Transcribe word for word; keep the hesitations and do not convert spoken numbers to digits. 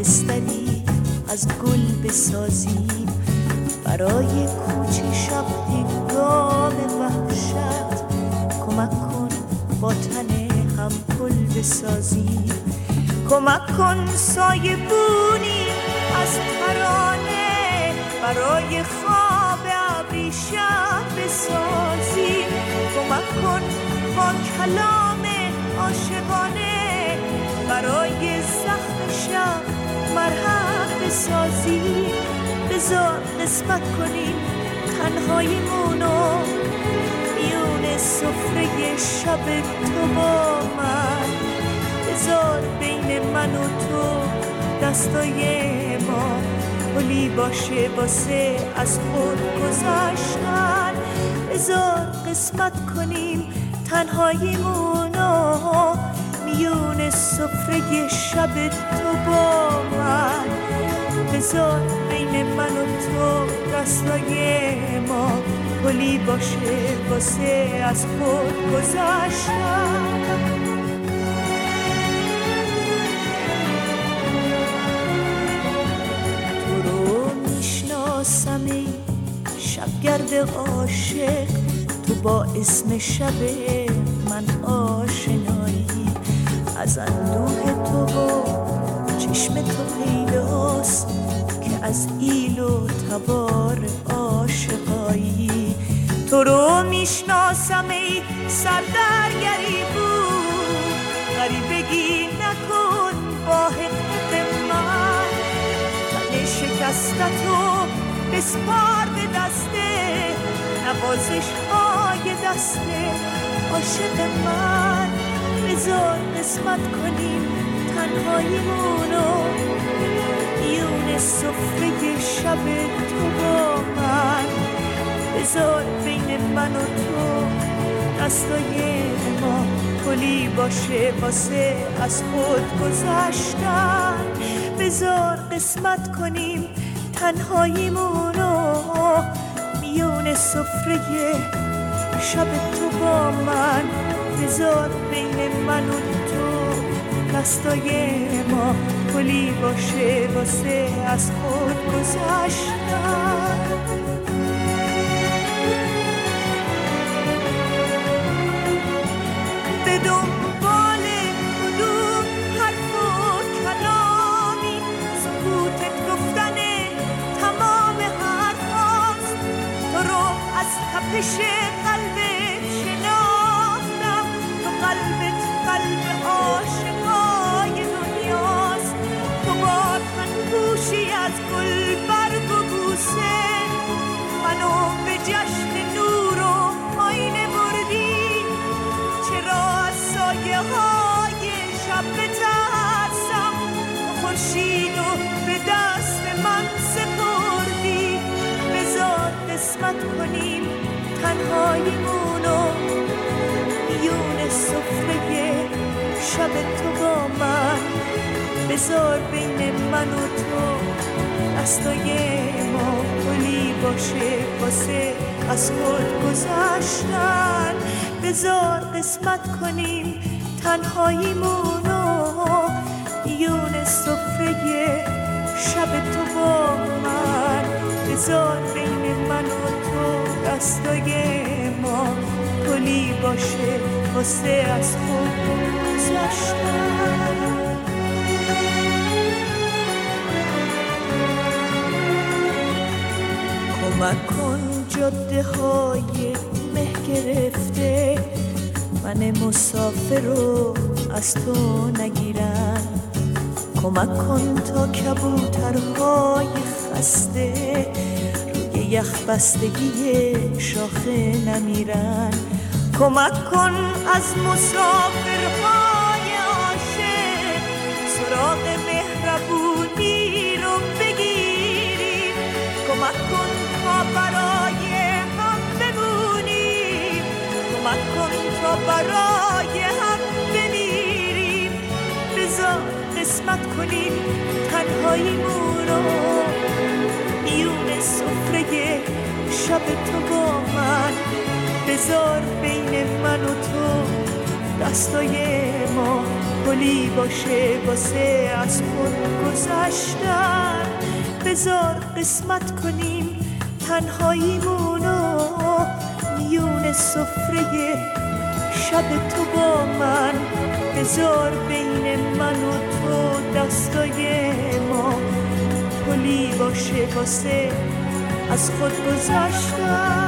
بستری از گل بسازیم، برای کوچه شب هنگام وحشت کمک کن با تن هم پل بسازیم. کمک کن سایه بونی از ترانه برای خواب ابری شب بسازیم. کمک کن با کلام عاشقانه برای زخم شب مرهم بسازیم. بذار قسمت کنیم تنهاییمونو میون سفره شب تو با من. بذار بین من و تو دستای ما پلی باشه واسه از خود گذشتن. بذار قسمت کنیم تنهاییمونو میون سفره شب تو با من. بذار بین من و تو دستای ما پلی باشه واسه از خود گذشتن. تو رو میشناسم ای شبگرد عاشق، تو با اسم شب من آشنایی. از اندوه تو و چشم تو پیداست که از ایل و تبار عاشقایی. تو رو میشناسم ای سردرگری بود، غریبگی نکن با حقیقت من. تن شکستتو بسپار به دسته نوازش های دسته عاشق من. بذار قسمت کنیم تنهاییمونو میون سفره شب تو با من. بذار بین من و تو دستای ما پلی باشه واسه از خود گذشتن. بذار قسمت کنیم تنهاییمونو میون سفره شب تو با من. بذار بین من و تو دستای ما پلی باشه واسه از خود گذشتن. به دنبال کدوم حرف و کلامی سکوتت گفتن تمام حرفاست. تو رو از تپش قلبت شناختم، تو قلبت قلب عاشقای دنیاست. تو با تن پوشی از گل برگ و بوسه منو به جشن نور و آینه بردی. چرا از سایه های شب بترسم، خورشید و به دست من سپردی. بذار قسمت کنیم تنهاییمونو میون سفره شب تو با من. بذار بین من و تو دستای ما پلی باشه واسه از خود گذشتن. بذار قسمت کنیم تنهاییمونو میون سفره شب تو با من. بذار بین من و تو دستای ما پلی باشه واسه از خود گذشتن. کمک کن جاده های مه گرفته من مسافر رو از تو نگیرن. کمک کن تا کبوترهای خسته روی یخ بستگی شاخه نمیرن. کمک کن از مسافرهای عاشق سراغ مهربونی رو بگیریم. کمک کن تا برای هم بمونیم، کمک کن تا برای هم بمیریم. بذار قسمت کنیم تنهاییمون رو میون سفره شب تو با من. بذار بین من و تو دستای ما پلی باشه واسه از خود گذشتن. بذار قسمت کنیم تنهاییمونو میون سفره شب تو با من. بذار بین من و تو دستای ما پلی باشه واسه از خود گذشتن.